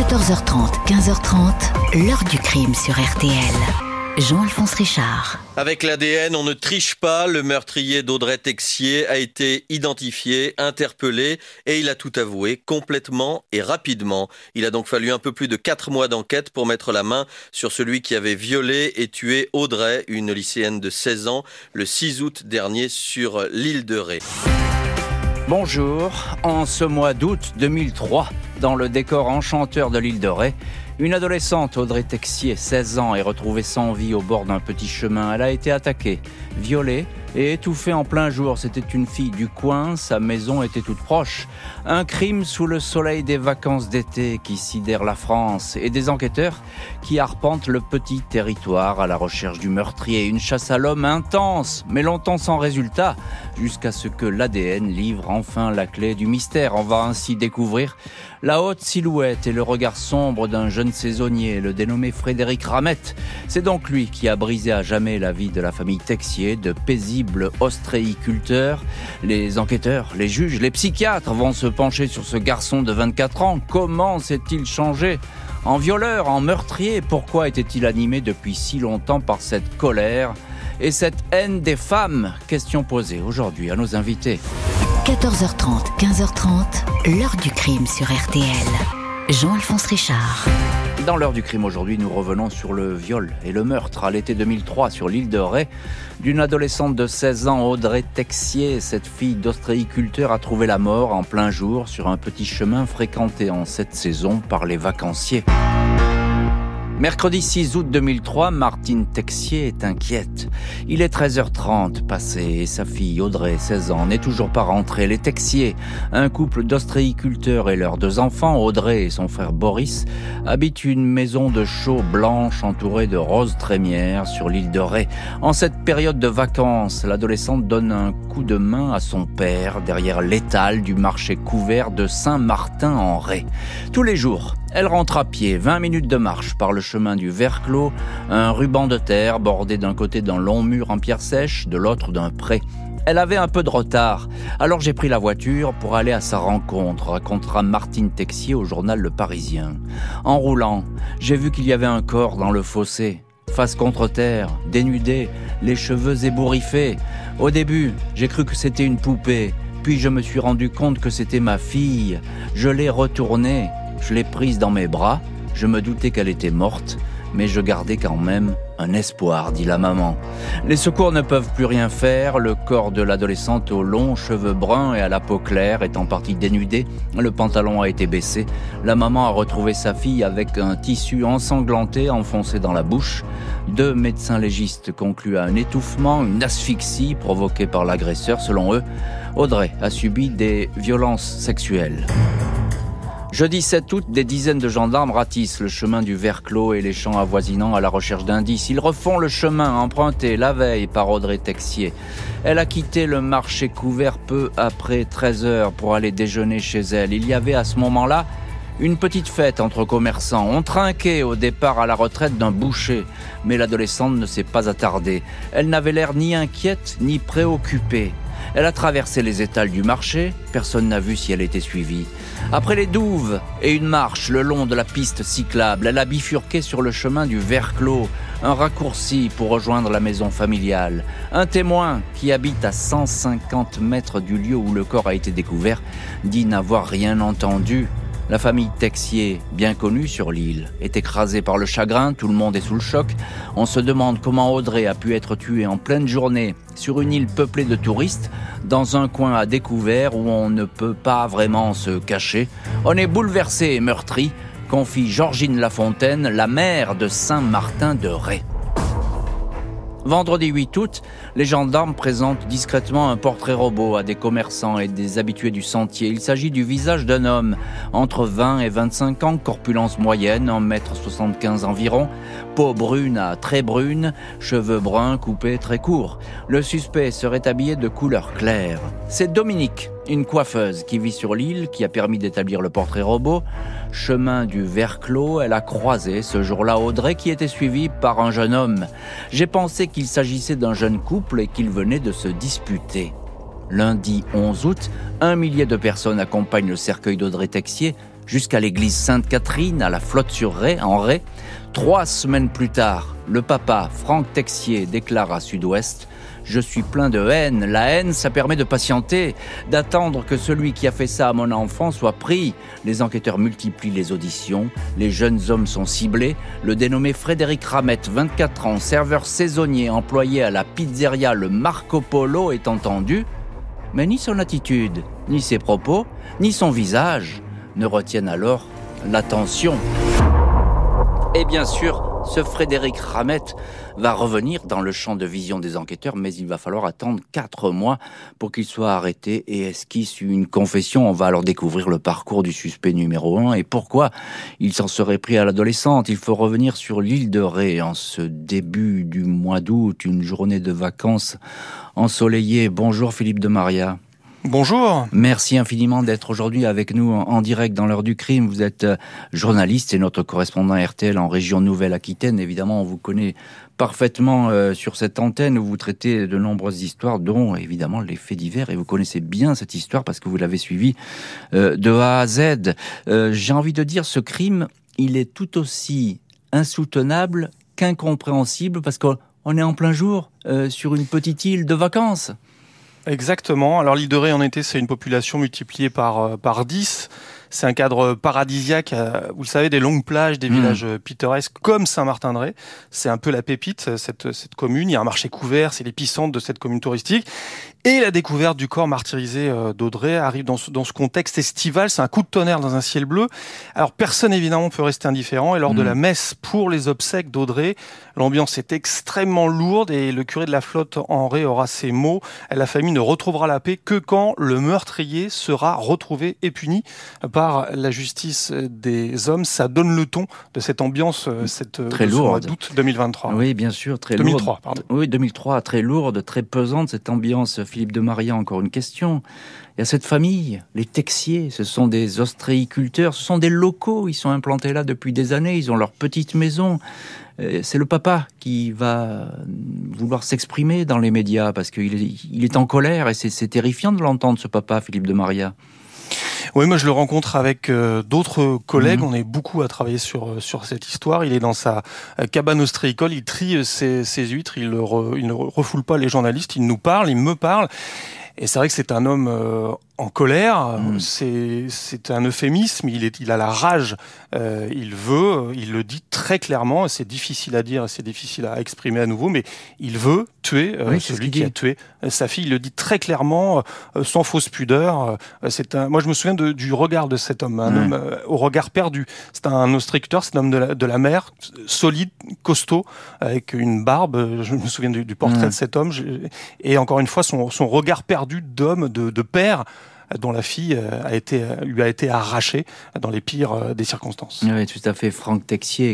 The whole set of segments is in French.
14h30, 15h30, l'heure du crime sur RTL. Jean-Alphonse Richard. Avec l'ADN, on ne triche pas. Le meurtrier d'Audrey Texier a été identifié, interpellé et il a tout avoué complètement et rapidement. Il a donc fallu un peu plus de 4 mois d'enquête pour mettre la main sur celui qui avait violé et tué Audrey, une lycéenne de 16 ans, le 6 août dernier sur l'île de Ré. Bonjour, en ce mois d'août 2003, dans le décor enchanteur de l'île de Ré, une adolescente, Audrey Texier, 16 ans, est retrouvée sans vie au bord d'un petit chemin. Elle a été attaquée, violée et étouffée en plein jour. C'était une fille du coin, sa maison était toute proche. Un crime sous le soleil des vacances d'été qui sidère la France et des enquêteurs qui arpentent le petit territoire à la recherche du meurtrier. Une chasse à l'homme intense, mais longtemps sans résultat, jusqu'à ce que l'ADN livre enfin la clé du mystère. On va ainsi découvrir la haute silhouette et le regard sombre d'un jeune saisonnier, le dénommé Frédéric Ramette. C'est donc lui qui a brisé à jamais la vie de la famille Texier, de paisibles ostréiculteurs. Les enquêteurs, les juges, les psychiatres vont se pencher sur ce garçon de 24 ans. Comment s'est-il changé en violeur, en meurtrier? Pourquoi était-il animé depuis si longtemps par cette colère et cette haine des femmes? Question posée aujourd'hui à nos invités. 14h30, 15h30, l'heure du crime sur RTL. Jean-Alphonse Richard. Dans l'heure du crime aujourd'hui, nous revenons sur le viol et le meurtre à l'été 2003 sur l'île de Ré d'une adolescente de 16 ans, Audrey Texier. Cette fille d'ostréiculteur a trouvé la mort en plein jour sur un petit chemin fréquenté en cette saison par les vacanciers. Mercredi 6 août 2003, Martine Texier est inquiète. Il est 13h30 passé et sa fille Audrey, 16 ans, n'est toujours pas rentrée. Les Texier, un couple d'ostréiculteurs et leurs 2 enfants, Audrey et son frère Boris, habitent une maison de chaux blanche entourée de roses trémières sur l'île de Ré. En cette période de vacances, l'adolescente donne un coup de main à son père derrière l'étal du marché couvert de Saint-Martin-en-Ré. Tous les jours, elle rentre à pied, 20 minutes de marche par le chemin du Verclos, un ruban de terre bordé d'un côté d'un long mur en pierre sèche, de l'autre d'un pré. Elle avait un peu de retard, alors j'ai pris la voiture pour aller à sa rencontre, racontera Martine Texier au journal Le Parisien. En roulant, j'ai vu qu'il y avait un corps dans le fossé, face contre terre, dénudé, les cheveux ébouriffés. Au début, j'ai cru que c'était une poupée, puis je me suis rendu compte que c'était ma fille. Je l'ai retournée. Je l'ai prise dans mes bras, je me doutais qu'elle était morte, mais je gardais quand même un espoir, dit la maman. Les secours ne peuvent plus rien faire, le corps de l'adolescente aux longs cheveux bruns et à la peau claire est en partie dénudé, le pantalon a été baissé. La maman a retrouvé sa fille avec un tissu ensanglanté enfoncé dans la bouche. 2 médecins légistes concluent à un étouffement, une asphyxie provoquée par l'agresseur. Selon eux, Audrey a subi des violences sexuelles. Jeudi 7 août, des dizaines de gendarmes ratissent le chemin du Verclos et les champs avoisinants à la recherche d'indices. Ils refont le chemin emprunté la veille par Audrey Texier. Elle a quitté le marché couvert peu après 13h pour aller déjeuner chez elle. Il y avait à ce moment-là une petite fête entre commerçants. On trinquait au départ à la retraite d'un boucher, mais l'adolescente ne s'est pas attardée. Elle n'avait l'air ni inquiète ni préoccupée. Elle a traversé les étals du marché, personne n'a vu si elle était suivie. Après les douves et une marche le long de la piste cyclable, elle a bifurqué sur le chemin du Verclos, un raccourci pour rejoindre la maison familiale. Un témoin qui habite à 150 mètres du lieu où le corps a été découvert dit n'avoir rien entendu. La famille Texier, bien connue sur l'île, est écrasée par le chagrin, tout le monde est sous le choc. On se demande comment Audrey a pu être tuée en pleine journée sur une île peuplée de touristes, dans un coin à découvert où on ne peut pas vraiment se cacher. On est bouleversé et meurtri, confie Georgine Lafontaine, la mère de Saint-Martin-de-Ré. Vendredi 8 août, les gendarmes présentent discrètement un portrait robot à des commerçants et des habitués du sentier. Il s'agit du visage d'un homme, entre 20 et 25 ans, corpulence moyenne, 1m75 environ, peau brune à très brune, cheveux bruns coupés très courts. Le suspect serait habillé de couleur claire. C'est Dominique, une coiffeuse qui vit sur l'île, qui a permis d'établir le portrait robot. Chemin du Verclos, elle a croisé ce jour-là Audrey qui était suivie par un jeune homme. J'ai pensé qu'il s'agissait d'un jeune couple et qu'ils venaient de se disputer. Lundi 11 août, 1 millier de personnes accompagnent le cercueil d'Audrey Texier jusqu'à l'église Sainte-Catherine, à la Flotte-sur-Ray, en Ray. 3 semaines plus tard, le papa, Franck Texier, déclare à Sud-Ouest: je suis plein de haine. La haine, ça permet de patienter, d'attendre que celui qui a fait ça à mon enfant soit pris. Les enquêteurs multiplient les auditions. Les jeunes hommes sont ciblés. Le dénommé Frédéric Ramette, 24 ans, serveur saisonnier employé à la pizzeria Le Marco Polo, est entendu. Mais ni son attitude, ni ses propos, ni son visage ne retiennent alors l'attention. Et bien sûr, ce Frédéric Ramette va revenir dans le champ de vision des enquêteurs, mais il va falloir attendre 4 mois pour qu'il soit arrêté et esquisse une confession. On va alors découvrir le parcours du suspect numéro 1 et pourquoi il s'en serait pris à l'adolescente. Il faut revenir sur l'île de Ré en ce début du mois d'août, une journée de vacances ensoleillée. Bonjour Philippe de Maria. Bonjour. Merci infiniment d'être aujourd'hui avec nous en direct dans l'heure du crime. Vous êtes journaliste et notre correspondant RTL en région Nouvelle-Aquitaine. Évidemment, on vous connaît parfaitement sur cette antenne où vous traitez de nombreuses histoires, dont évidemment les faits divers. Et vous connaissez bien cette histoire parce que vous l'avez suivie de A à Z. J'ai envie de dire, ce crime, il est tout aussi insoutenable qu'incompréhensible parce qu'on est en plein jour sur une petite île de vacances. Exactement. Alors l'île de Ré en été, c'est une population multipliée par 10. C'est un cadre paradisiaque, vous le savez, des longues plages, des villages pittoresques comme Saint-Martin-de-Ré. C'est un peu la pépite, cette commune. Il y a un marché couvert, c'est l'épicentre de cette commune touristique. Et la découverte du corps martyrisé d'Audrey arrive dans ce contexte estival. C'est un coup de tonnerre dans un ciel bleu. Alors personne évidemment peut rester indifférent. Et lors de la messe pour les obsèques d'Audrey, l'ambiance est extrêmement lourde et le curé de la Flotte en Ré aura ces mots: la famille ne retrouvera la paix que quand le meurtrier sera retrouvé et puni par la justice des hommes. Ça donne le ton de cette ambiance, très lourde, mois d'août 2023. Oui, bien sûr, très 2003, lourde. pardon. Oui, 2003, très lourde, très pesante cette ambiance. Philippe de Maria, encore une question. Il y a cette famille, les Texier, ce sont des ostréiculteurs, ce sont des locaux, ils sont implantés là depuis des années, ils ont leur petite maison. C'est le papa qui va vouloir s'exprimer dans les médias parce qu'il est en colère et c'est terrifiant de l'entendre, ce papa, Philippe de Maria. Oui, moi je le rencontre avec d'autres collègues. On est beaucoup à travailler sur cette histoire. Il est dans sa cabane ostréicole, il trie ses huîtres, il ne refoule pas les journalistes, il nous parle, il me parle. Et c'est vrai que c'est un homme en colère, c'est un euphémisme, il a la rage, il le dit très clairement, c'est difficile à dire, c'est difficile à exprimer à nouveau, mais il veut tuer celui qui a tué sa fille, il le dit très clairement, sans fausse pudeur. Moi je me souviens du regard de cet homme, un homme au regard perdu. C'est un ostréiculteur, c'est un homme de la mer, solide, costaud, avec une barbe, je me souviens du portrait de cet homme, et encore une fois son regard perdu d'homme, de père, dont la fille lui a été arrachée dans les pires des circonstances. Oui, tout à fait. Franck Texier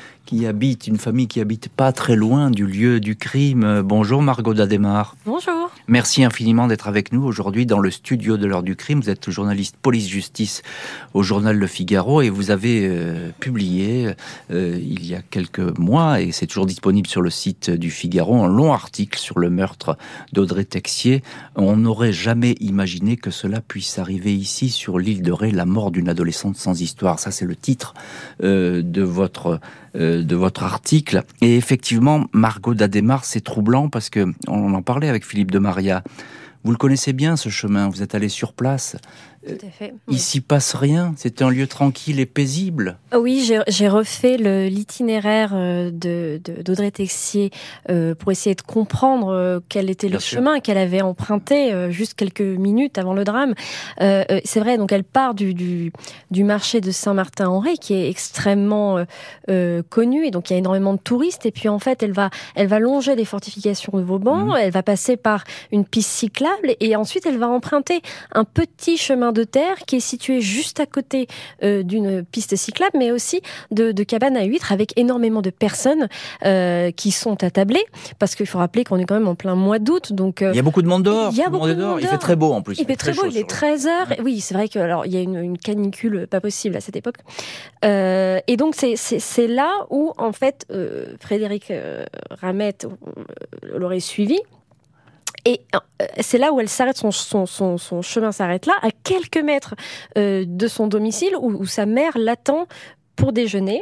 une famille qui habite pas très loin du lieu du crime. Bonjour Margot Dademar. Bonjour. Merci infiniment d'être avec nous aujourd'hui dans le studio de l'heure du crime. Vous êtes journaliste police-justice au journal Le Figaro et vous avez publié il y a quelques mois, et c'est toujours disponible sur le site du Figaro, un long article sur le meurtre d'Audrey Texier. On n'aurait jamais imaginé que cela puisse arriver ici sur l'île de Ré, la mort d'une adolescente sans histoire. Ça, c'est le titre de votre article. Et effectivement, Margot Dademar, c'est troublant parce que on en parlait avec Philippe de Maria. Vous le connaissez bien, ce chemin. Vous êtes allé sur place. Tout à fait. Il s'y passe rien. C'est un lieu tranquille et paisible. Oui, j'ai refait l'itinéraire d'Audrey Texier pour essayer de comprendre quel était le chemin qu'elle avait emprunté juste quelques minutes avant le drame. C'est vrai, donc elle part du marché de Saint-Martin-en-Ré qui est extrêmement connu, et donc il y a énormément de touristes. Et puis en fait, elle va longer les fortifications de Vauban, elle va passer par une piste cyclable et ensuite elle va emprunter un petit chemin de terre qui est situé juste à côté d'une piste cyclable, mais aussi de cabanes à huîtres avec énormément de personnes qui sont attablées, parce qu'il faut rappeler qu'on est quand même en plein mois d'août. Donc, il y a beaucoup de monde dehors. Il y a beaucoup de monde dehors. Il fait très beau en plus. Il fait très beau, il est 13h. Ouais. Oui, c'est vrai que alors il y a une canicule pas possible à cette époque. Et donc c'est là où en fait Frédéric Ramette l'aurait suivi. Et c'est là où elle s'arrête, son chemin s'arrête là, à quelques mètres de son domicile, où sa mère l'attend pour déjeuner.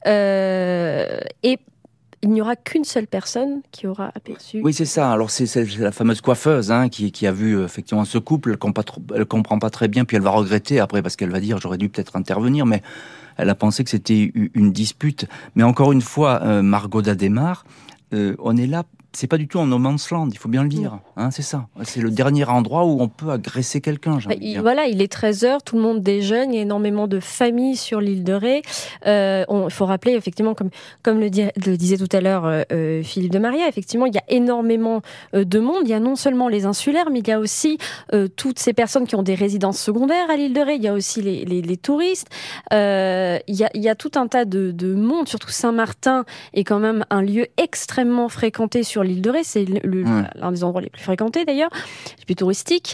Et il n'y aura qu'une seule personne qui aura aperçu. Oui, c'est ça. Alors, c'est la fameuse coiffeuse qui a vu effectivement ce couple. Elle comprend pas très bien, puis elle va regretter après, parce qu'elle va dire « j'aurais dû peut-être intervenir », mais elle a pensé que c'était une dispute. Mais encore une fois, Margot Dademar, on est là... C'est pas du tout en no man's land, il faut bien le dire. Hein, c'est ça. C'est le dernier endroit où on peut agresser quelqu'un. Voilà, il est 13h, tout le monde déjeune, il y a énormément de familles sur l'île de Ré. Il faut rappeler, effectivement, comme le disait tout à l'heure Philippe de Maria, effectivement, il y a énormément de monde. Il y a non seulement les insulaires, mais il y a aussi toutes ces personnes qui ont des résidences secondaires à l'île de Ré. Il y a aussi les touristes. Il y a tout un tas de monde, surtout Saint-Martin est quand même un lieu extrêmement fréquenté sur l'île de Ré, c'est l'un des endroits les plus fréquentés d'ailleurs, les plus touristiques.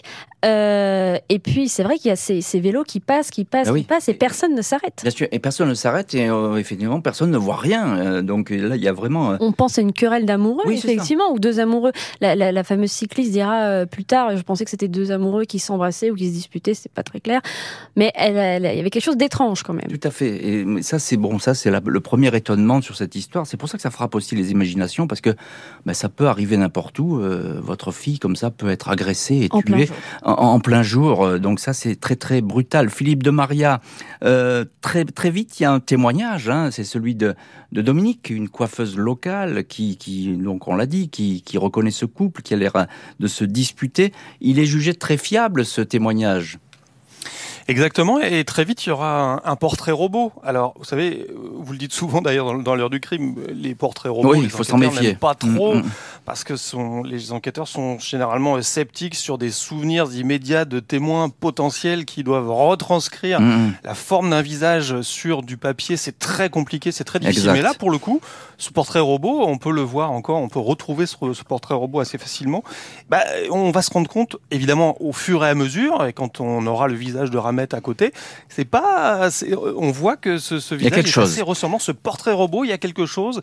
Et puis c'est vrai qu'il y a ces vélos qui passent, et personne ne s'arrête. Bien sûr, et personne ne s'arrête, et effectivement personne ne voit rien. Donc là, il y a vraiment... On pense à une querelle d'amoureux, effectivement, ou deux amoureux. La fameuse cycliste dira plus tard, je pensais que c'était deux amoureux qui s'embrassaient ou qui se disputaient, c'est pas très clair. Mais il y avait quelque chose d'étrange quand même. Tout à fait. Et ça, c'est le premier étonnement sur cette histoire. C'est pour ça que ça frappe aussi les imaginations, parce que ça peut arriver n'importe où. Votre fille, comme ça, peut être agressée et tuée en plein jour. Donc ça, c'est très, très brutal. Philippe de Maria, très, très vite, il y a un témoignage. C'est celui de Dominique, une coiffeuse locale qui donc on l'a dit, qui reconnaît ce couple, qui a l'air de se disputer. Il est jugé très fiable, ce témoignage. Exactement, et très vite il y aura un portrait robot. Alors vous savez, vous le dites souvent d'ailleurs dans l'heure du crime, les portraits robots, il faut s'en méfier. Pas trop, parce que les enquêteurs sont généralement sceptiques sur des souvenirs immédiats de témoins potentiels qui doivent retranscrire la forme d'un visage sur du papier. C'est très compliqué, c'est très difficile. Mais là, pour le coup, ce portrait robot, on peut le voir encore, on peut retrouver ce portrait robot assez facilement. On va se rendre compte, évidemment, au fur et à mesure, et quand on aura le visage de Ramette à côté, on voit que ce visage est assez ressemblant. Ce portrait robot, il y a quelque chose.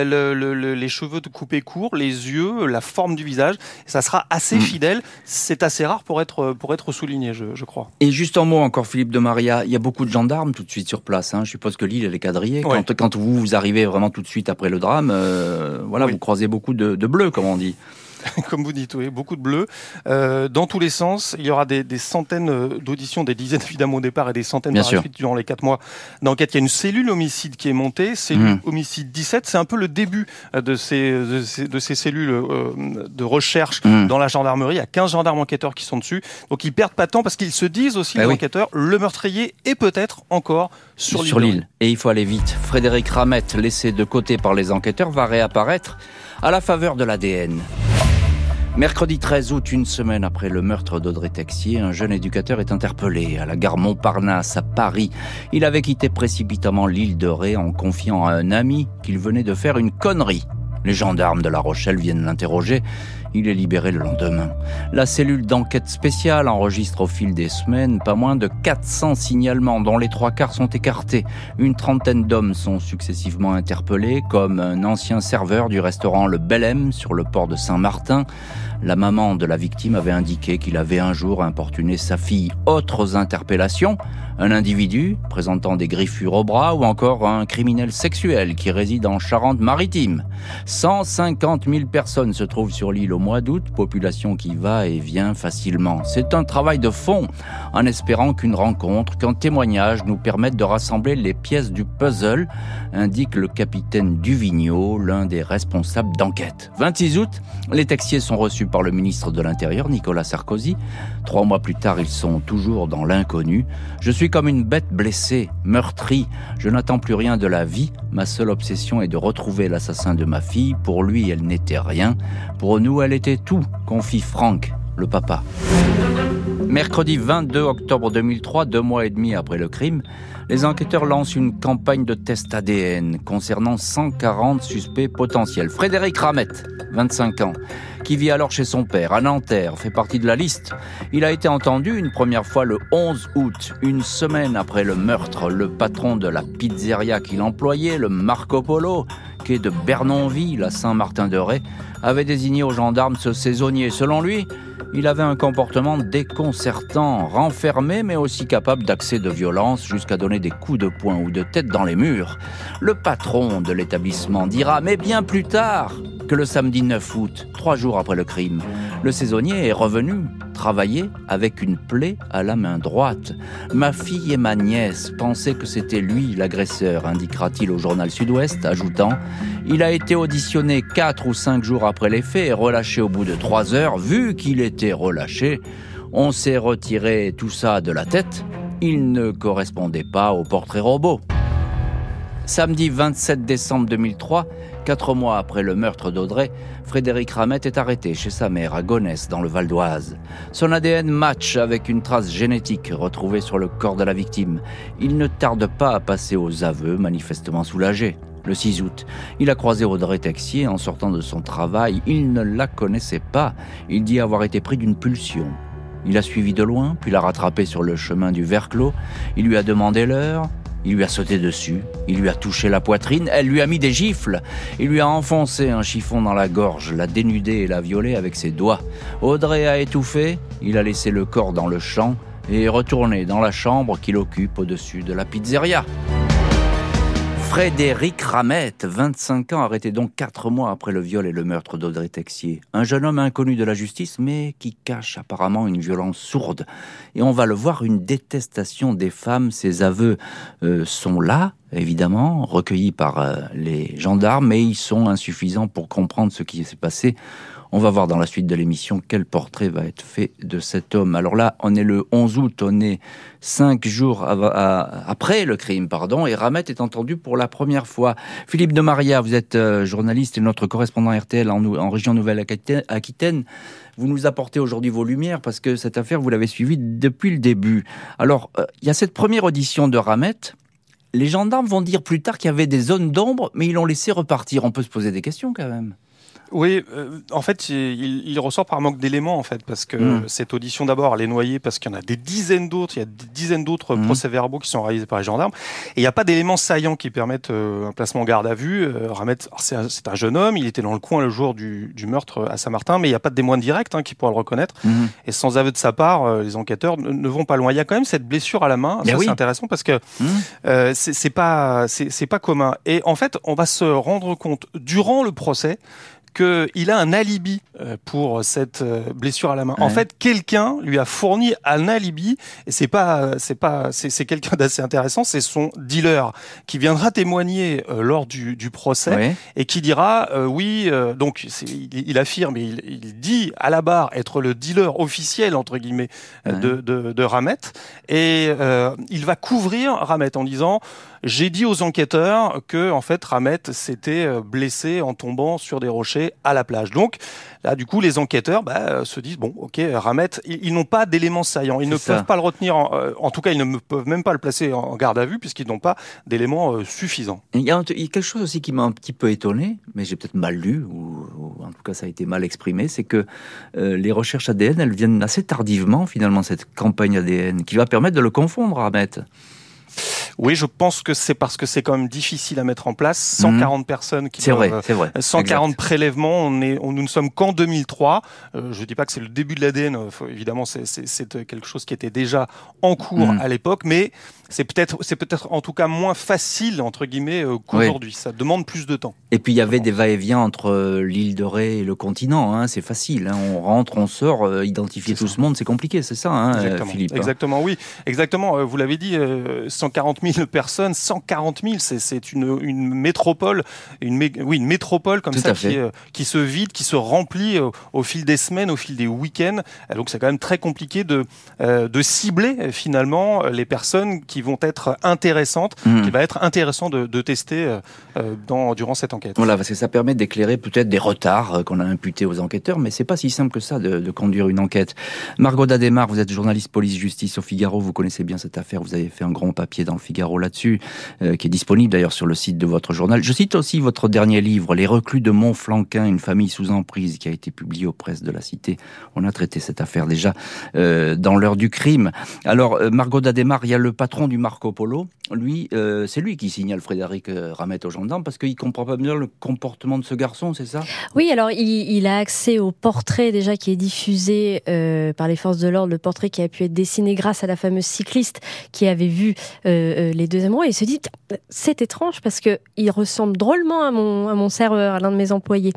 Les cheveux coupés courts, les yeux, la forme du visage, ça sera assez fidèle. C'est assez rare pour être souligné, je crois. Et juste en mot encore, Philippe de Maria, il y a beaucoup de gendarmes tout de suite sur place. Je suppose que l'île, elle est quadrillée. Ouais. Quand vous arrivez vraiment tout de suite après le drame, vous croisez beaucoup de bleus, comme on dit. Comme vous dites, oui, beaucoup de bleus. Dans tous les sens, il y aura des centaines d'auditions, des dizaines évidemment au départ et des centaines par la suite durant les 4 mois d'enquête. Il y a une cellule homicide qui est montée, cellule homicide 17. C'est un peu le début de ces cellules de recherche dans la gendarmerie. Il y a 15 gendarmes enquêteurs qui sont dessus. Donc ils perdent pas de temps parce qu'ils se disent aussi, les enquêteurs, le meurtrier est peut-être encore sur l'île. Et il faut aller vite. Frédéric Ramette, laissé de côté par les enquêteurs, va réapparaître à la faveur de l'ADN. Mercredi 13 août, une semaine après le meurtre d'Audrey Texier, un jeune éducateur est interpellé à la gare Montparnasse à Paris. Il avait quitté précipitamment l'île de Ré en confiant à un ami qu'il venait de faire une connerie. Les gendarmes de La Rochelle viennent l'interroger. Il est libéré le lendemain. La cellule d'enquête spéciale enregistre au fil des semaines pas moins de 400 signalements dont les 3/4 sont écartés. Une trentaine d'hommes sont successivement interpellés, comme un ancien serveur du restaurant Le Bel-Aime sur le port de Saint-Martin. La maman de la victime avait indiqué qu'il avait un jour importuné sa fille. Autres interpellations, un individu présentant des griffures au bras ou encore un criminel sexuel qui réside en Charente-Maritime. 150 000 personnes se trouvent sur l'île au mois d'août, population qui va et vient facilement. C'est un travail de fond, en espérant qu'une rencontre, qu'un témoignage nous permette de rassembler les pièces du puzzle, indique le capitaine Duvigneau, l'un des responsables d'enquête. 26 août, les Texiers sont reçus par le ministre de l'Intérieur, Nicolas Sarkozy. 3 mois plus tard, ils sont toujours dans l'inconnu. Je suis comme une bête blessée, meurtrie. Je n'attends plus rien de la vie. Ma seule obsession est de retrouver l'assassin de ma fille. Pour lui, elle n'était rien. Pour nous, elle était tout, confie Franck, le papa. Mercredi 22 octobre 2003, 2 mois et demi après le crime, les enquêteurs lancent une campagne de tests ADN concernant 140 suspects potentiels. Frédéric Ramette, 25 ans, qui vit alors chez son père, à Nanterre, fait partie de la liste. Il a été entendu une première fois le 11 août, une semaine après le meurtre. Le patron de la pizzeria qu'il employait, le Marco Polo, quai de Bernonville à Saint-Martin-de-Ré, avait désigné aux gendarmes ce saisonnier. Selon lui, il avait un comportement déconcertant, renfermé mais aussi capable d'accès de violence jusqu'à donner des coups de poing ou de tête dans les murs. Le patron de l'établissement dira, mais bien plus tard, que le samedi 9 août, 3 jours après le crime, le saisonnier est revenu travailler avec une plaie à la main droite. Ma fille et ma nièce pensaient que c'était lui l'agresseur, indiquera-t-il au journal Sud-Ouest, ajoutant « Il a été auditionné 4 ou 5 jours après les faits et relâché au bout de 3 heures. Vu qu'il était relâché, on s'est retiré tout ça de la tête. Il ne correspondait pas au portrait robot. » Samedi 27 décembre 2003, 4 mois après le meurtre d'Audrey, Frédéric Ramette est arrêté chez sa mère à Gonesse, dans le Val d'Oise. Son ADN match avec une trace génétique retrouvée sur le corps de la victime. Il ne tarde pas à passer aux aveux, manifestement soulagé. Le 6 août, il a croisé Audrey Texier en sortant de son travail. Il ne la connaissait pas. Il dit avoir été pris d'une pulsion. Il l'a suivie de loin, puis l'a rattrapée sur le chemin du Verclos. Il lui a demandé l'heure. Il lui a sauté dessus, il lui a touché la poitrine, elle lui a mis des gifles. Il lui a enfoncé un chiffon dans la gorge, l'a dénudé et l'a violé avec ses doigts. Audrey a étouffé, il a laissé le corps dans le champ et est retourné dans la chambre qu'il occupe au-dessus de la pizzeria. Frédéric Ramette, 25 ans, arrêté donc 4 mois après le viol et le meurtre d'Audrey Texier. Un jeune homme inconnu de la justice, mais qui cache apparemment une violence sourde. Et on va le voir, une détestation des femmes. Ses aveux sont là, évidemment, recueillis par les gendarmes, mais ils sont insuffisants pour comprendre ce qui s'est passé. On va voir dans la suite de l'émission quel portrait va être fait de cet homme. Alors là, on est le 11 août, on est 5 jours après le crime, et Ramette est entendu pour la première fois. Philippe de Maria, vous êtes journaliste et notre correspondant RTL en région Nouvelle-Aquitaine. Vous nous apportez aujourd'hui vos lumières parce que cette affaire, vous l'avez suivie depuis le début. Alors, il y a cette première audition de Ramette. Les gendarmes vont dire plus tard qu'il y avait des zones d'ombre, mais ils l'ont laissé repartir. On peut se poser des questions quand même. Oui, en fait, il ressort par manque d'éléments, en fait, parce que cette audition, d'abord, elle est noyée parce qu'il y en a des dizaines d'autres, il y a des dizaines d'autres procès-verbaux qui sont réalisés par les gendarmes, et il n'y a pas d'éléments saillants qui permettent un placement en garde à vue. Ramette, c'est un jeune homme, il était dans le coin le jour du meurtre à Saint-Martin, mais il n'y a pas de témoin direct qui pourra le reconnaître, et sans aveu de sa part, les enquêteurs ne vont pas loin. Il y a quand même cette blessure à la main, ça c'est intéressant, parce que c'est pas commun. Et en fait, on va se rendre compte, durant le procès, qu'il a un alibi pour cette blessure à la main. Ouais. En fait, quelqu'un lui a fourni un alibi, et c'est quelqu'un d'assez intéressant, c'est son dealer qui viendra témoigner lors du procès et qui dira donc il affirme, il dit à la barre être le dealer officiel entre guillemets de Ramette, et il va couvrir Ramette en disant: j'ai dit aux enquêteurs que, en fait, Ramette s'était blessé en tombant sur des rochers à la plage. Donc, là, du coup, les enquêteurs se disent, bon, ok, Ramette, ils n'ont pas d'éléments saillants. Ils ne peuvent pas le retenir, en tout cas, ils ne peuvent même pas le placer en garde à vue puisqu'ils n'ont pas d'éléments suffisants. Il y a quelque chose aussi qui m'a un petit peu étonné, mais j'ai peut-être mal lu, ou en tout cas, ça a été mal exprimé, c'est que les recherches ADN, elles viennent assez tardivement, finalement, cette campagne ADN, qui va permettre de le confondre, Ramette. Oui, je pense que c'est parce que c'est quand même difficile à mettre en place. 140 personnes qui doivent... C'est vrai. 140 exact. Prélèvements. Nous ne sommes qu'en 2003. Je dis pas que c'est le début de l'ADN. Évidemment, c'est quelque chose qui était déjà en cours à l'époque, mais c'est peut-être en tout cas moins facile entre guillemets qu'aujourd'hui. Ça demande plus de temps. Et puis il y avait des va-et-vient entre l'île de Ré et le continent. C'est facile. On rentre, on sort, identifier tout ce monde, c'est compliqué. C'est ça, exactement. Philippe. Exactement, oui. Exactement. Vous l'avez dit. 140 000 personnes, 140 000, c'est une métropole, une métropole comme ça qui se vide, qui se remplit au fil des semaines, au fil des week-ends. Donc c'est quand même très compliqué de cibler finalement les personnes qui vont être intéressantes, qu'il va être intéressant de tester durant cette enquête. Voilà, parce que ça permet d'éclairer peut-être des retards qu'on a imputés aux enquêteurs, mais c'est pas si simple que ça de conduire une enquête. Margot Dademar, vous êtes journaliste police-justice au Figaro, vous connaissez bien cette affaire, vous avez fait un grand papier dans le Figaro Figaro là-dessus, qui est disponible d'ailleurs sur le site de votre journal. Je cite aussi votre dernier livre, Les reclus de Montflanquin, une famille sous emprise, qui a été publié aux presses de la Cité. On a traité cette affaire déjà dans l'heure du crime. Alors, Margot d'Adhémar, il y a le patron du Marco Polo. Lui, c'est lui qui signale Frédéric Ramette aux gendarmes parce qu'il comprend pas bien le comportement de ce garçon, c'est ça ? Oui, alors il a accès au portrait déjà qui est diffusé par les forces de l'ordre, le portrait qui a pu être dessiné grâce à la fameuse cycliste qui avait vu les deux amoureux. Et il se dit, c'est étrange parce que il ressemble drôlement à mon serveur, à l'un de mes employés.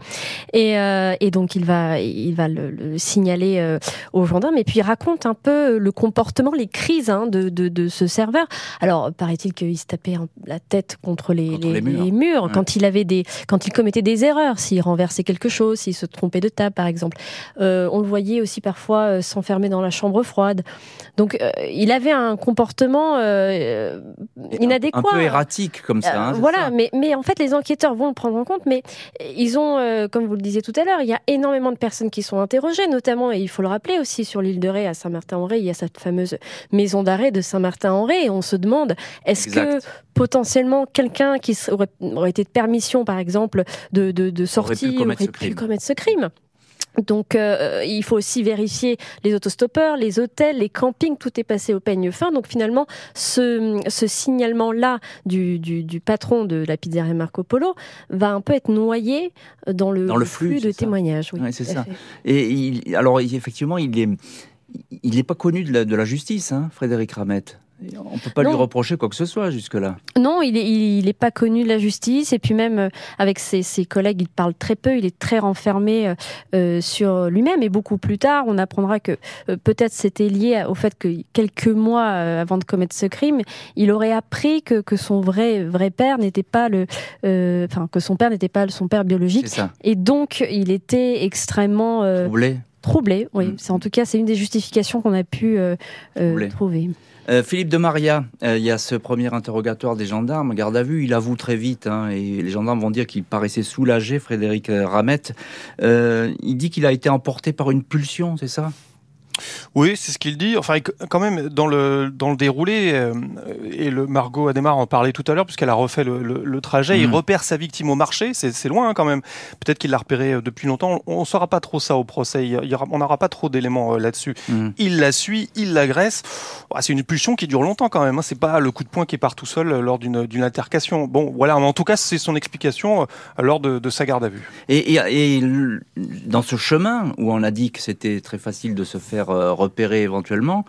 Et donc il va le signaler aux gendarmes. Et puis il raconte un peu le comportement, les crises de ce serveur. Alors paraît-il qu'il se tapait la tête contre les murs Ouais. quand il commettait des erreurs, s'il renversait quelque chose, s'il se trompait de table par exemple. On le voyait aussi parfois s'enfermer dans la chambre froide. Donc il avait un comportement inadéquat. Un peu erratique comme ça. Voilà, ça. mais en fait les enquêteurs vont le prendre en compte, mais ils ont, comme vous le disiez tout à l'heure, il y a énormément de personnes qui sont interrogées, notamment, et il faut le rappeler aussi, sur l'île de Ré, à Saint-Martin-en-Ré, il y a cette fameuse maison d'arrêt de Saint-Martin-en-Ré, et on se demande, est-ce que potentiellement quelqu'un qui aurait été de permission, par exemple, de sortie, aurait pu commettre ce crime. Donc il faut aussi vérifier les autostoppeurs, les hôtels, les campings, tout est passé au peigne fin. Donc finalement, ce signalement-là du patron de la pizzeria Marco Polo va un peu être noyé dans le flux de témoignages. Oui, c'est ça. Et effectivement, il est pas connu de la justice, Frédéric Ramette. On ne peut pas lui reprocher quoi que ce soit jusque-là. Non, il est pas connu de la justice, et puis même avec ses collègues, il parle très peu, il est très renfermé sur lui-même, et beaucoup plus tard, on apprendra que peut-être c'était lié au fait que quelques mois avant de commettre ce crime, il aurait appris que son vrai père n'était pas que son père n'était pas son père biologique, et donc il était extrêmement troublé. Oui, en tout cas, c'est une des justifications qu'on a pu trouver. Philippe de Maria, il y a ce premier interrogatoire des gendarmes, garde à vue, il avoue très vite, et les gendarmes vont dire qu'il paraissait soulagé, Frédéric Ramette. Il dit qu'il a été emporté par une pulsion, c'est ça ? Oui, c'est ce qu'il dit. Enfin, quand même, dans le déroulé, et Margot Adhémar en parlait tout à l'heure, puisqu'elle a refait le trajet, il repère sa victime au marché, c'est loin quand même. Peut-être qu'il l'a repéré depuis longtemps. On ne saura pas trop ça au procès, on n'aura pas trop d'éléments là-dessus. Il la suit, il l'agresse. C'est une pulsion qui dure longtemps quand même. C'est pas le coup de poing qui part tout seul lors d'une altercation. Bon, voilà, mais en tout cas, c'est son explication lors de sa garde à vue. Et dans ce chemin où on a dit que c'était très facile de se faire repérer éventuellement,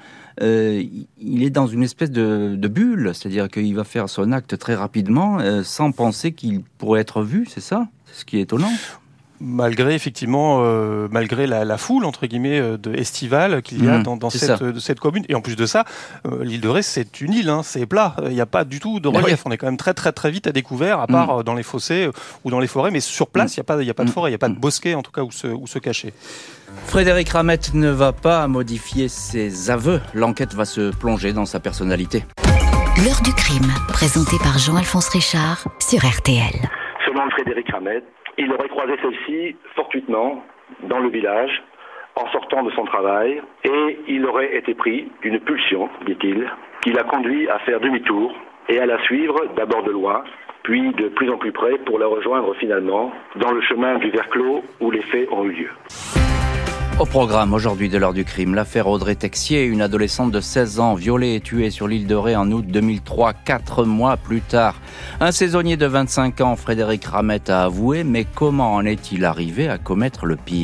il est dans une espèce de bulle, c'est-à-dire qu'il va faire son acte très rapidement sans penser qu'il pourrait être vu, c'est ça ? C'est ce qui est étonnant. Malgré effectivement, malgré la foule entre guillemets estivale qu'il y a dans cette commune, et en plus de ça, l'île de Ré c'est une île, c'est plat, il n'y a pas du tout de relief, on est quand même très très très vite à découvert, à part dans les fossés ou dans les forêts, mais sur place il n'y a pas de forêt, il n'y a pas de bosquet en tout cas où se cacher. Frédéric Ramette ne va pas modifier ses aveux, l'enquête va se plonger dans sa personnalité. L'heure du crime, présentée par Jean-Alphonse Richard sur RTL. Selon Frédéric Ramette, il aurait croisé celle-ci fortuitement dans le village en sortant de son travail et il aurait été pris d'une pulsion, dit-il, qui l'a conduit à faire demi-tour et à la suivre d'abord de loin, puis de plus en plus près pour la rejoindre finalement dans le chemin du Verclos où les faits ont eu lieu. Au programme aujourd'hui de l'heure du crime, l'affaire Audrey Texier, une adolescente de 16 ans violée et tuée sur l'île de Ré en août 2003, 4 mois plus tard. Un saisonnier de 25 ans, Frédéric Ramette, a avoué, mais comment en est-il arrivé à commettre le pire ?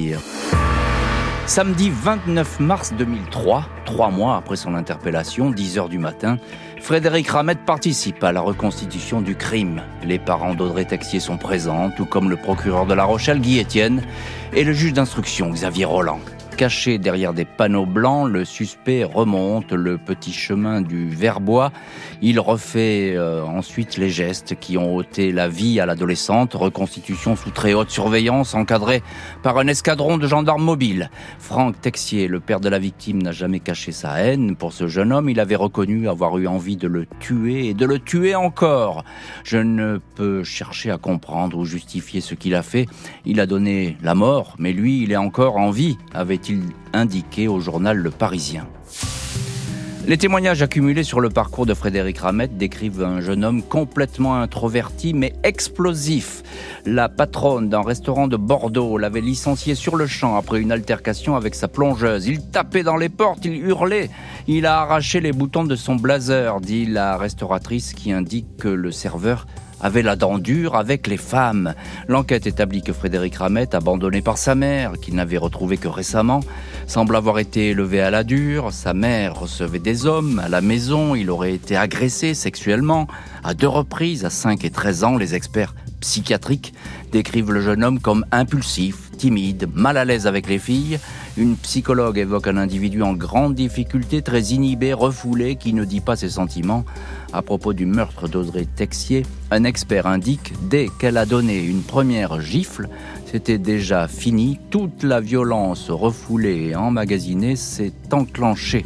Samedi 29 mars 2003, 3 mois après son interpellation, 10h du matin, Frédéric Ramette participe à la reconstitution du crime. Les parents d'Audrey Texier sont présents, tout comme le procureur de La Rochelle, Guy Etienne, et le juge d'instruction, Xavier Roland. Caché derrière des panneaux blancs, le suspect remonte le petit chemin du Verbois. Il refait ensuite les gestes qui ont ôté la vie à l'adolescente. Reconstitution sous très haute surveillance, encadrée par un escadron de gendarmes mobiles. Franck Texier, le père de la victime, n'a jamais caché sa haine pour ce jeune homme. Il avait reconnu avoir eu envie de le tuer et de le tuer encore. Je ne peux chercher à comprendre ou justifier ce qu'il a fait. Il a donné la mort, mais lui, il est encore en vie, avait-il indiqué au journal Le Parisien. Les témoignages accumulés sur le parcours de Frédéric Ramette décrivent un jeune homme complètement introverti mais explosif. La patronne d'un restaurant de Bordeaux l'avait licencié sur le champ après une altercation avec sa plongeuse. Il tapait dans les portes, il hurlait. Il a arraché les boutons de son blazer, dit la restauratrice qui indique que le serveur avait la dent dure avec les femmes. L'enquête établit que Frédéric Ramette, abandonné par sa mère, qu'il n'avait retrouvé que récemment, semble avoir été élevé à la dure. Sa mère recevait des hommes à la maison. Il aurait été agressé sexuellement à 2 reprises, à 5 et 13 ans. Les experts psychiatriques décrivent le jeune homme comme impulsif, timide, mal à l'aise avec les filles. Une psychologue évoque un individu en grande difficulté, très inhibé, refoulé, qui ne dit pas ses sentiments. À propos du meurtre d'Audrey Texier, un expert indique, dès qu'elle a donné une première gifle, c'était déjà fini. Toute la violence refoulée et emmagasinée s'est enclenchée.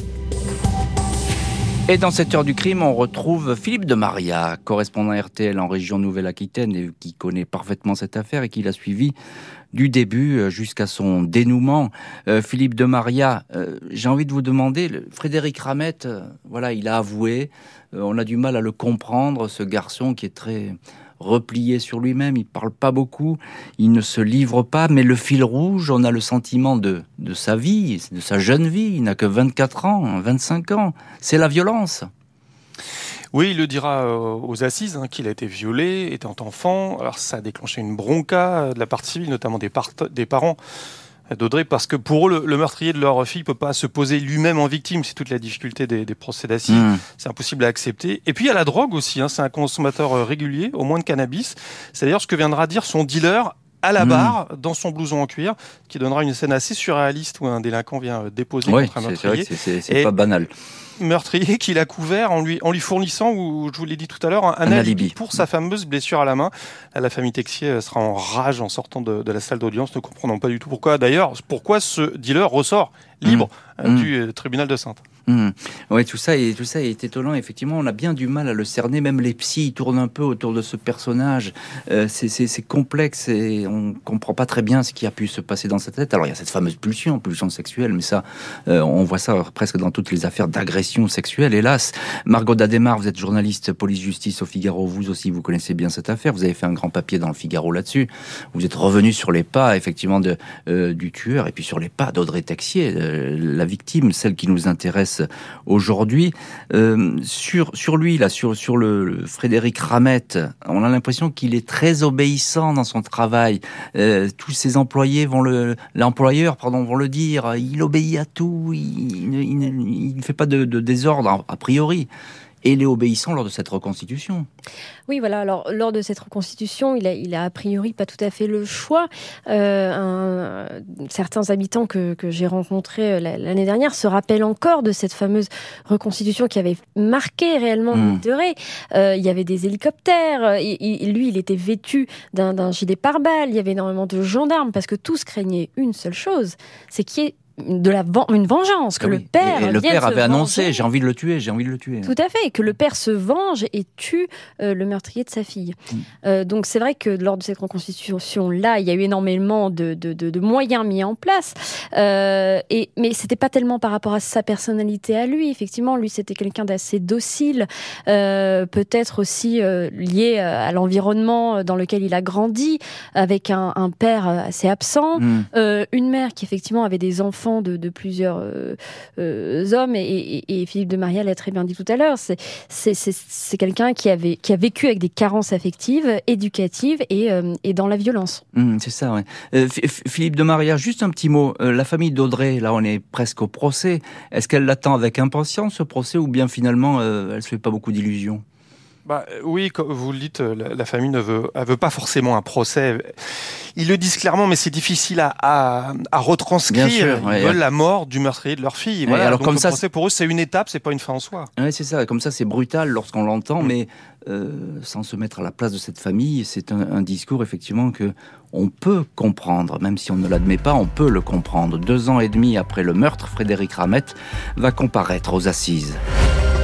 Et dans cette heure du crime, on retrouve Philippe de Maria, correspondant RTL en région Nouvelle-Aquitaine, et qui connaît parfaitement cette affaire et qui l'a suivi du début jusqu'à son dénouement. Philippe de Maria, j'ai envie de vous demander, Frédéric Ramette, voilà, il a avoué, on a du mal à le comprendre, ce garçon qui est très replié sur lui-même, il parle pas beaucoup, il ne se livre pas, mais le fil rouge, on a le sentiment de sa vie, de sa jeune vie, il n'a que 24 ans, 25 ans, c'est la violence. Oui, il le dira aux assises, qu'il a été violé, étant enfant. Alors ça a déclenché une bronca de la partie civile, notamment des parents d'Audrey, parce que pour eux, le meurtrier de leur fille ne peut pas se poser lui-même en victime. C'est toute la difficulté des procès d'assises. C'est impossible à accepter. Et puis il y a la drogue aussi. C'est un consommateur régulier, au moins de cannabis. C'est d'ailleurs ce que viendra dire son dealer à la barre, dans son blouson en cuir, qui donnera une scène assez surréaliste où un délinquant vient déposer contre un meurtrier. C'est pas banal. Meurtrier qu'il a couvert en lui fournissant, ou je vous l'ai dit tout à l'heure, un alibi pour sa fameuse blessure à la main. La famille Texier sera en rage en sortant de la salle d'audience, ne comprenant pas du tout pourquoi ce dealer ressort libre du tribunal de Saintes. Oui, tout ça est étonnant. Effectivement, on a bien du mal à le cerner. Même les psys tournent un peu autour de ce personnage. C'est complexe et on comprend pas très bien ce qui a pu se passer dans sa tête. Alors, il y a cette fameuse pulsion sexuelle, mais ça, on voit ça presque dans toutes les affaires d'agression sexuelle. Hélas, Margot Dademar, vous êtes journaliste police-justice au Figaro. Vous aussi, vous connaissez bien cette affaire. Vous avez fait un grand papier dans le Figaro là-dessus. Vous êtes revenu sur les pas, effectivement, du tueur et puis sur les pas d'Audrey Texier, la victime, celle qui nous intéresse aujourd'hui. Sur lui, là, sur le Frédéric Ramette, on a l'impression qu'il est très obéissant dans son travail. Tous ses employés l'employeur vont le dire, il obéit à tout, il ne fait pas de désordre a priori. Et il est obéissant lors de cette reconstitution. Oui, voilà. Alors, lors de cette reconstitution, il a a priori pas tout à fait le choix. Certains habitants que j'ai rencontrés l'année dernière se rappellent encore de cette fameuse reconstitution qui avait marqué réellement Audrey. Il y avait des hélicoptères. Lui, il était vêtu d'un gilet pare-balles. Il y avait énormément de gendarmes parce que tous craignaient une seule chose, c'est qu'il y ait une vengeance, que le père et le père avait annoncé, j'ai envie de le tuer. Tout à fait, que le père se venge et tue le meurtrier de sa fille. Donc c'est vrai que lors de cette reconstitution-là, il y a eu énormément de moyens mis en place, mais c'était pas tellement par rapport à sa personnalité à lui. Effectivement, lui c'était quelqu'un d'assez docile, peut-être aussi lié à l'environnement dans lequel il a grandi, avec un père assez absent, une mère qui effectivement avait des enfants de plusieurs hommes et Philippe de Maria l'a très bien dit tout à l'heure, c'est quelqu'un qui a vécu avec des carences affectives, éducatives et dans la violence. C'est ça, ouais. Philippe de Maria, juste un petit mot. La famille d'Audrey, là on est presque au procès. Est-ce qu'elle l'attend avec impatience ce procès ou bien finalement elle se fait pas beaucoup d'illusions? Oui, comme vous le dites, la famille ne veut pas forcément un procès. Ils le disent clairement, mais c'est difficile à retranscrire. Bien sûr, ils veulent la mort du meurtrier de leur fille. Voilà. Alors, donc comme le procès pour eux, c'est une étape, c'est pas une fin en soi. Oui, c'est ça. Comme ça, c'est brutal lorsqu'on l'entend, mais sans se mettre à la place de cette famille, c'est un discours effectivement que on peut comprendre, même si on ne l'admet pas, on peut le comprendre. 2 ans et demi après le meurtre, Frédéric Ramette va comparaître aux assises.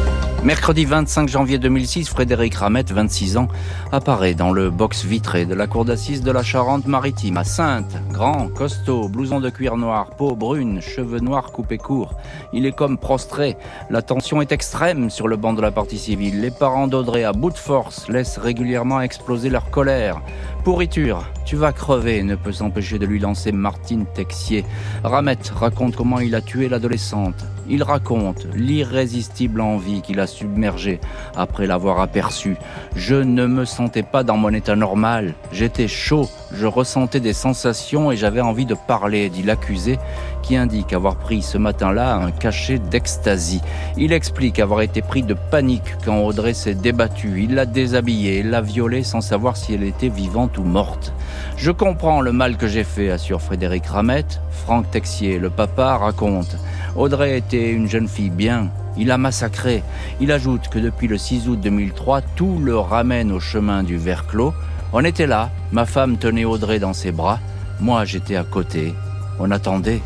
Mercredi 25 janvier 2006, Frédéric Ramette, 26 ans, apparaît dans le box vitré de la cour d'assises de la Charente-Maritime à Saintes. Grand, costaud, blouson de cuir noir, peau brune, cheveux noirs coupés courts. Il est comme prostré. La tension est extrême sur le banc de la partie civile. Les parents d'Audrey, à bout de force, laissent régulièrement exploser leur colère. Pourriture, tu vas crever, ne peut s'empêcher de lui lancer Martine Texier. Ramette raconte comment il a tué l'adolescente. Il raconte l'irrésistible envie qu'il a submergée après l'avoir aperçue. Je ne me sentais pas dans mon état normal. J'étais chaud, je ressentais des sensations et j'avais envie de parler, dit l'accusé, qui indique avoir pris ce matin-là un cachet d'ecstasy. Il explique avoir été pris de panique quand Audrey s'est débattue. Il l'a déshabillée, l'a violée sans savoir si elle était vivante ou morte. Je comprends le mal que j'ai fait, assure Frédéric Ramette. Franck Texier, le papa, raconte. Audrey était une jeune fille bien. Il a massacré. Il ajoute que depuis le 6 août 2003, tout le ramène au chemin du verre clos. On était là. Ma femme tenait Audrey dans ses bras. Moi, j'étais à côté. On attendait.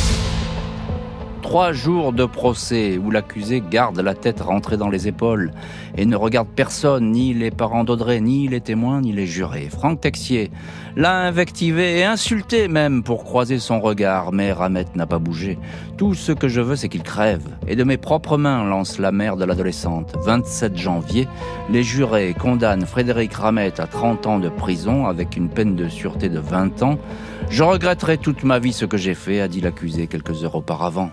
3 jours de procès où l'accusé garde la tête rentrée dans les épaules et ne regarde personne, ni les parents d'Audrey, ni les témoins, ni les jurés. Franck Texier l'a invectivé et insulté même pour croiser son regard, mais Ramette n'a pas bougé. Tout ce que je veux, c'est qu'il crève. Et de mes propres mains, lance la mère de l'adolescente. 27 janvier, les jurés condamnent Frédéric Ramette à 30 ans de prison avec une peine de sûreté de 20 ans. Je regretterai toute ma vie ce que j'ai fait, a dit l'accusé quelques heures auparavant.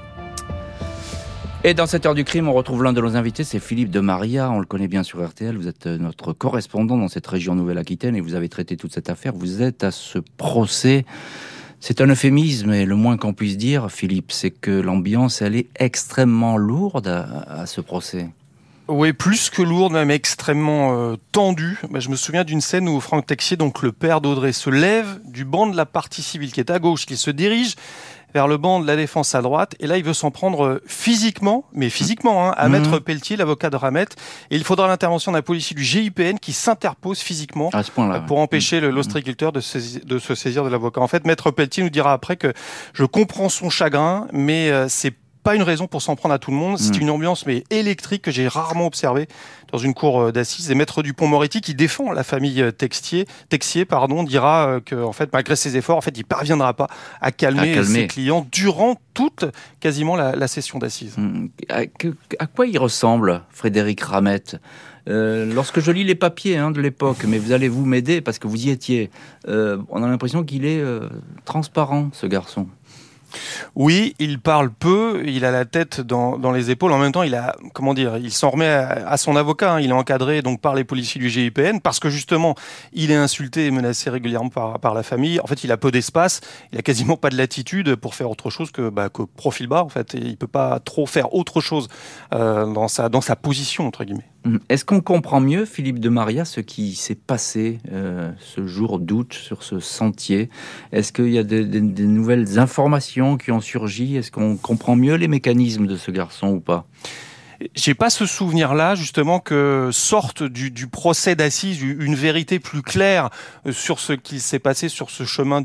Et dans cette heure du crime, on retrouve l'un de nos invités, c'est Philippe de Maria. On le connaît bien sur RTL. Vous êtes notre correspondant dans cette région Nouvelle-Aquitaine et vous avez traité toute cette affaire. Vous êtes à ce procès. C'est un euphémisme et le moins qu'on puisse dire, Philippe, c'est que l'ambiance, elle est extrêmement lourde à ce procès. Oui, plus que lourde, même extrêmement tendue. Je me souviens d'une scène où Franck Texier, donc le père d'Audrey, se lève du banc de la partie civile qui est à gauche, qui se dirige vers le banc de la défense à droite, et là il veut s'en prendre physiquement, à Maître Pelletier, l'avocat de Ramette, et il faudra l'intervention d'un policier du GIPN qui s'interpose physiquement à ce point-là, pour empêcher l'ostréiculteur de se saisir de l'avocat. En fait, Maître Pelletier nous dira après que je comprends son chagrin, mais c'est pas une raison pour s'en prendre à tout le monde. C'est une ambiance électrique que j'ai rarement observée dans une cour d'assises. Et Maître Dupond-Moretti, qui défend la famille Texier, dira que, en fait, malgré ses efforts, en fait, il parviendra pas à calmer ses clients durant toute, quasiment, la session d'assises. À quoi il ressemble, Frédéric Ramette ? Lorsque je lis les papiers de l'époque, mais vous allez vous m'aider parce que vous y étiez, on a l'impression qu'il est transparent, ce garçon. Oui, il parle peu, il a la tête dans les épaules. En même temps, il s'en remet à son avocat. Il est encadré donc par les policiers du GIPN parce que justement, il est insulté et menacé régulièrement par la famille. En fait, il a peu d'espace, il a quasiment pas de latitude pour faire autre chose que profil bas. En fait, et il peut pas trop faire autre chose dans sa position entre guillemets. Est-ce qu'on comprend mieux, Philippe de Maria, ce qui s'est passé ce jour d'août sur ce sentier ? Est-ce qu'il y a des nouvelles informations qui ont surgi ? Est-ce qu'on comprend mieux les mécanismes de ce garçon ou pas ? J'ai pas ce souvenir-là, justement, que sorte du procès d'assises une vérité plus claire sur ce qui s'est passé sur ce chemin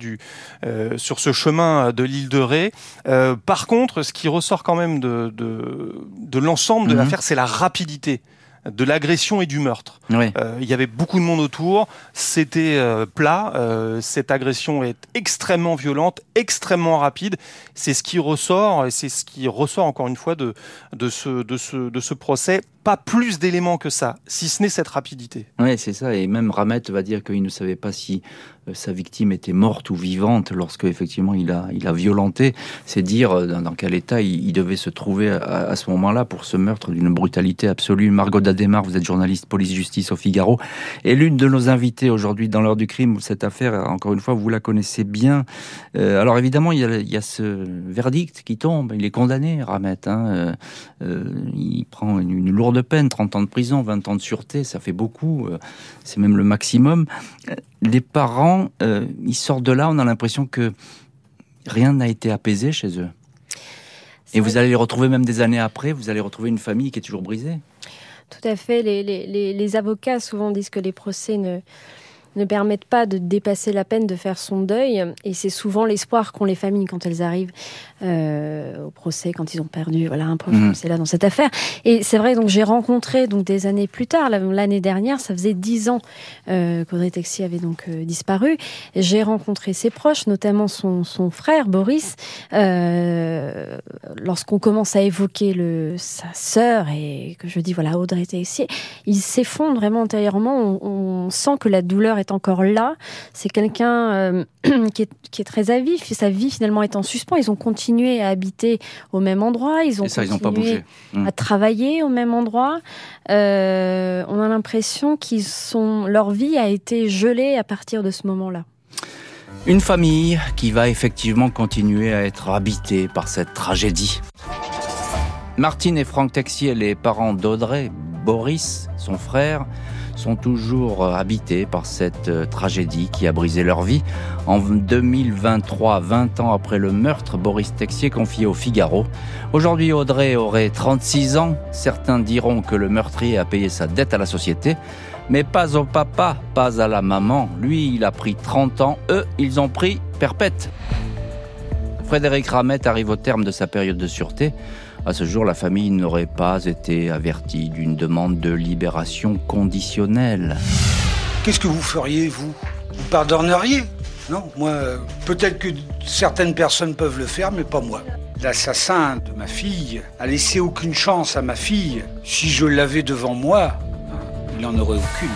de l'île de Ré. Par contre, ce qui ressort quand même de l'ensemble de l'affaire, c'est la rapidité de l'agression et du meurtre. Oui. Il y avait beaucoup de monde autour, c'était plat, cette agression est extrêmement violente, extrêmement rapide, c'est ce qui ressort, et c'est ce qui ressort encore une fois de ce procès. Pas plus d'éléments que ça, si ce n'est cette rapidité. Oui, c'est ça, et même Ramette va dire qu'il ne savait pas si sa victime était morte ou vivante lorsque effectivement il a violenté. C'est dire dans quel état il devait se trouver à ce moment-là pour ce meurtre d'une brutalité absolue. Margot Dademar, vous êtes journaliste police-justice au Figaro, et l'une de nos invitées aujourd'hui dans l'heure du crime. Cette affaire, encore une fois, vous la connaissez bien. Alors évidemment, il y a ce verdict qui tombe, il est condamné, Ramette. Il prend une lourde peine, 30 ans de prison, 20 ans de sûreté, ça fait beaucoup, c'est même le maximum. Les parents, ils sortent de là, on a l'impression que rien n'a été apaisé chez eux. Et vous allez les retrouver même des années après, vous allez retrouver une famille qui est toujours brisée. Tout à fait, les avocats souvent disent que les procès ne permettent pas de dépasser la peine de faire son deuil. Et c'est souvent l'espoir qu'ont les familles quand elles arrivent au procès, quand ils ont perdu un proche. C'est là dans cette affaire. Et c'est vrai, donc j'ai rencontré des années plus tard, l'année dernière, ça faisait 10 ans qu'Audrey Texier avait donc disparu. Et j'ai rencontré ses proches, notamment son frère Boris. Lorsqu'on commence à évoquer sa sœur et que je dis Audrey Texier, il s'effondre vraiment intérieurement. On sent que la douleur est encore là. C'est quelqu'un qui est très à vif. Sa vie finalement est en suspens. Ils ont continué à habiter au même endroit. Ils ont continué pas bougé. à travailler au même endroit. On a l'impression leur vie a été gelée à partir de ce moment-là. Une famille qui va effectivement continuer à être habitée par cette tragédie. Martine et Franck Texier, les parents d'Audrey, Boris, son frère, sont toujours habités par cette tragédie qui a brisé leur vie. En 2023, 20 ans après le meurtre, Boris Texier confié au Figaro. Aujourd'hui, Audrey aurait 36 ans. Certains diront que le meurtrier a payé sa dette à la société. Mais pas au papa, pas à la maman. Lui, il a pris 30 ans. Eux, ils ont pris perpète. Frédéric Ramette arrive au terme de sa période de sûreté. À ce jour, la famille n'aurait pas été avertie d'une demande de libération conditionnelle. Qu'est-ce que vous feriez, vous ? Vous pardonneriez ? Non, moi, peut-être que certaines personnes peuvent le faire, mais pas moi. L'assassin de ma fille a laissé aucune chance à ma fille. Si je l'avais devant moi, il n'en aurait aucune.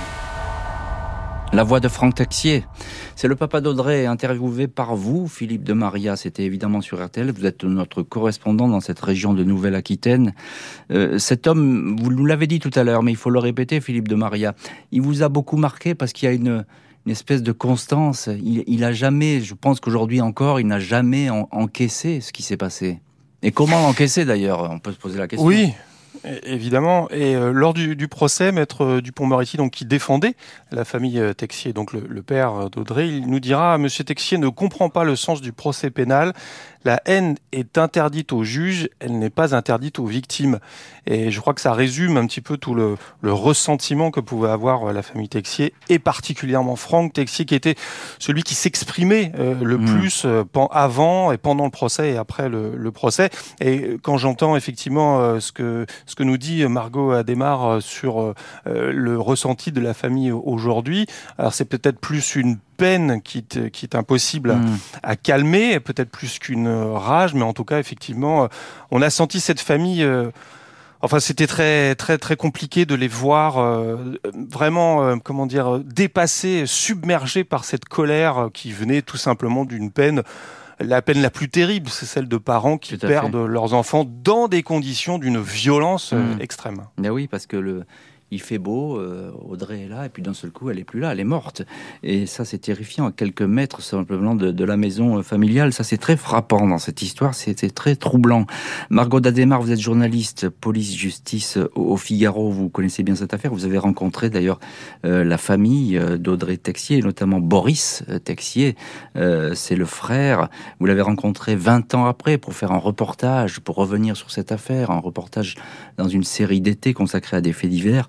La voix de Franck Texier, c'est le papa d'Audrey, interviewé par vous, Philippe de Maria. C'était évidemment sur RTL. Vous êtes notre correspondant dans cette région de Nouvelle-Aquitaine. Cet homme, vous nous l'avez dit tout à l'heure, mais il faut le répéter, Philippe de Maria, il vous a beaucoup marqué parce qu'il y a une espèce de constance. Il a jamais, je pense qu'aujourd'hui encore, il n'a jamais encaissé ce qui s'est passé. Et comment l'encaisser d'ailleurs ? On peut se poser la question. Oui. Évidemment, et lors du procès, Maître Dupond-Moretti, donc qui défendait la famille Texier, donc le père d'Audrey, il nous dira: Monsieur Texier ne comprend pas le sens du procès pénal. La haine est interdite aux juges, elle n'est pas interdite aux victimes. Et je crois que ça résume un petit peu tout le ressentiment que pouvait avoir la famille Texier, et particulièrement Franck Texier, qui était celui qui s'exprimait le plus avant et pendant le procès et après le procès. Et quand j'entends effectivement ce que nous dit Margot Adémar sur le ressenti de la famille aujourd'hui, alors c'est peut-être plus une peine qui est impossible à calmer, peut-être plus qu'une rage, mais en tout cas, effectivement, on a senti cette famille... Enfin, c'était très très très compliqué de les voir vraiment, dépassés, submergés par cette colère qui venait tout simplement d'une peine. La peine la plus terrible, c'est celle de parents qui perdent leurs enfants dans des conditions d'une violence extrême. Ben oui, parce que il fait beau, Audrey est là, et puis d'un seul coup, elle est plus là, elle est morte. Et ça, c'est terrifiant, à quelques mètres simplement de la maison familiale. Ça, c'est très frappant dans cette histoire, c'est très troublant. Margot Adémar, vous êtes journaliste, police-justice au Figaro, vous connaissez bien cette affaire. Vous avez rencontré d'ailleurs la famille d'Audrey Texier, et notamment Boris Texier, c'est le frère. Vous l'avez rencontré 20 ans après pour faire un reportage, pour revenir sur cette affaire, un reportage dans une série d'été consacrée à des faits divers.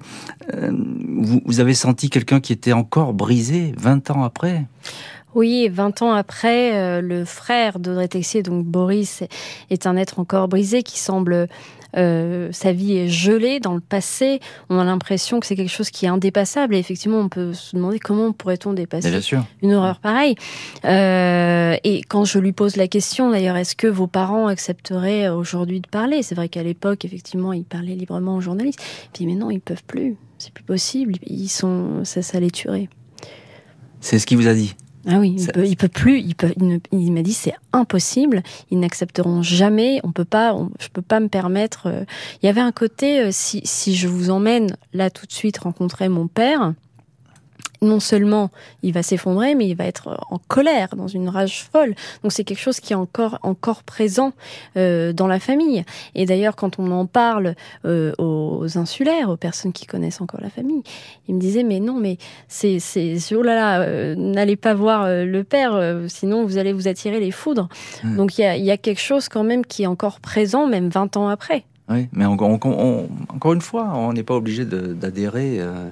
Vous avez senti quelqu'un qui était encore brisé 20 ans après ? Oui, 20 ans après, le frère d'Audrey Texier, donc Boris, est un être encore brisé qui semble... sa vie est gelée dans le passé. On a l'impression que c'est quelque chose qui est indépassable. Et effectivement, on peut se demander comment pourrait-on dépasser une horreur pareille. Et quand je lui pose la question, d'ailleurs, est-ce que vos parents accepteraient aujourd'hui de parler ? C'est vrai qu'à l'époque, effectivement, ils parlaient librement aux journalistes. Puis, mais non, ils peuvent plus. C'est plus possible. Ça les tuerait. C'est ce qu'il vous a dit ? Ah oui, il peut plus. Il m'a dit c'est impossible. Ils n'accepteront jamais. Je peux pas me permettre. Il y avait un côté si je vous emmène là tout de suite rencontrer mon père. Non seulement il va s'effondrer, mais il va être en colère, dans une rage folle. Donc c'est quelque chose qui est encore présent dans la famille. Et d'ailleurs, quand on en parle aux insulaires, aux personnes qui connaissent encore la famille, ils me disaient mais non, mais c'est oh là là, n'allez pas voir le père, sinon vous allez vous attirer les foudres. Donc il y a quelque chose quand même qui est encore présent, même 20 ans après. Oui, mais encore une fois, on n'est pas obligé d'adhérer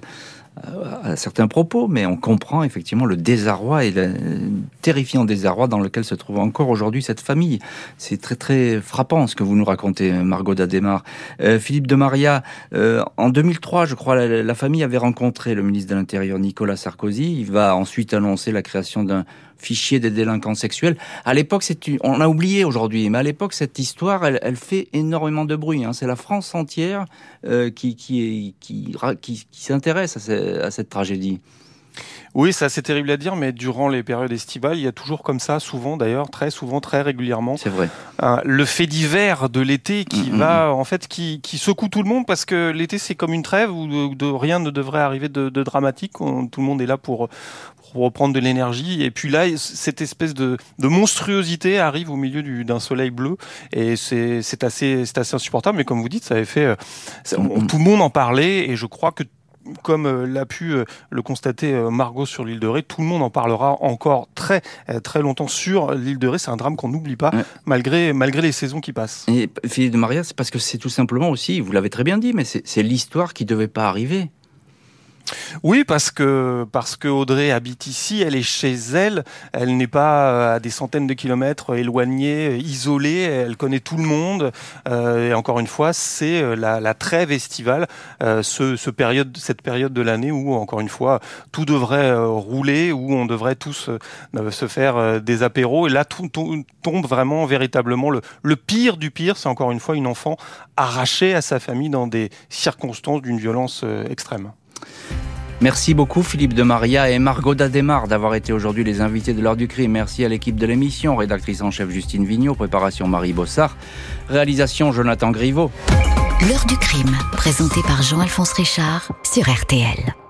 à certains propos, mais on comprend effectivement le désarroi et le terrifiant désarroi dans lequel se trouve encore aujourd'hui cette famille. C'est très très frappant ce que vous nous racontez, Margot Dademar. Philippe de Maria, en 2003, je crois, la famille avait rencontré le ministre de l'Intérieur Nicolas Sarkozy. Il va ensuite annoncer la création d'un fichier des délinquants sexuels. À l'époque, on a oublié aujourd'hui, mais à l'époque, cette histoire, elle fait énormément de bruit. C'est la France entière qui s'intéresse à cette tragédie. Oui, c'est assez terrible à dire, mais durant les périodes estivales, il y a toujours comme ça, souvent d'ailleurs, très souvent, très régulièrement, c'est vrai, le fait divers de l'été qui qui secoue tout le monde, parce que l'été c'est comme une trêve où rien ne devrait arriver de dramatique. Tout le monde est là pour reprendre de l'énergie, et puis là cette espèce de monstruosité arrive au milieu d'un soleil bleu, et c'est assez insupportable. Mais comme vous dites, ça avait fait tout le monde en parlait, et je crois que comme l'a pu le constater Margot sur l'île de Ré, tout le monde en parlera encore très très longtemps sur l'île de Ré. C'est un drame qu'on n'oublie pas, malgré les saisons qui passent. Et Philippe de Maria, c'est parce que c'est tout simplement aussi, vous l'avez très bien dit, mais c'est l'histoire qui devait pas arriver. Oui, parce que Audrey habite ici, elle est chez elle, elle n'est pas à des centaines de kilomètres éloignée, isolée, elle connaît tout le monde, et encore une fois, c'est la trêve estivale, cette période de l'année où, encore une fois, tout devrait rouler, où on devrait tous se faire des apéros, et là, tout tombe vraiment, véritablement, le pire du pire, c'est encore une fois une enfant arrachée à sa famille dans des circonstances d'une violence extrême. Merci beaucoup Philippe de Maria et Margot Dademar d'avoir été aujourd'hui les invités de l'heure du crime. Merci à l'équipe de l'émission, rédactrice en chef Justine Vignot, préparation Marie Bossard, réalisation Jonathan Griveaux. L'heure du crime, présenté par Jean-Alphonse Richard sur RTL.